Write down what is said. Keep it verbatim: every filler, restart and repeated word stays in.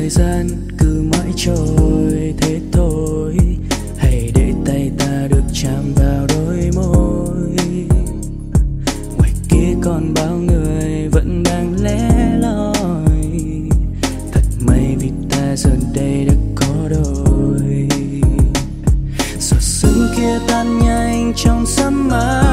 gian cứ mãi trôi thế thôi, hãy để tay ta được chạm vào đôi môi. Ngoài kia còn bao người vẫn đang lẻ loi, thật may vì ta giờ đây đã có đôi. Giọt sương kia tan nhanh trong sớm mai,